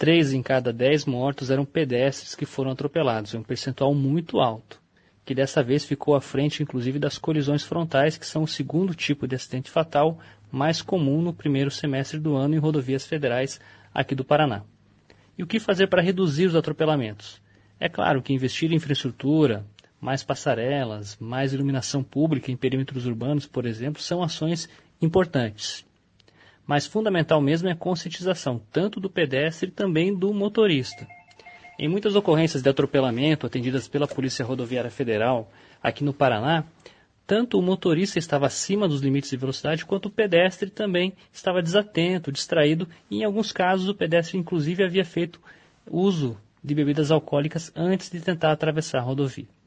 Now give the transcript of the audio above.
3 em cada 10 mortos eram pedestres que foram atropelados, é um percentual muito alto, que dessa vez ficou à frente inclusive das colisões frontais, que são o segundo tipo de acidente fatal mais comum no primeiro semestre do ano em rodovias federais aqui do Paraná. E o que fazer para reduzir os atropelamentos? É claro que investir em infraestrutura, mais passarelas, mais iluminação pública em perímetros urbanos, por exemplo, são ações importantes. Mas fundamental mesmo é a conscientização, tanto do pedestre e também do motorista. Em muitas ocorrências de atropelamento atendidas pela Polícia Rodoviária Federal aqui no Paraná, tanto o motorista estava acima dos limites de velocidade, quanto o pedestre também estava desatento, distraído, e em alguns casos o pedestre inclusive havia feito uso de bebidas alcoólicas antes de tentar atravessar a rodovia.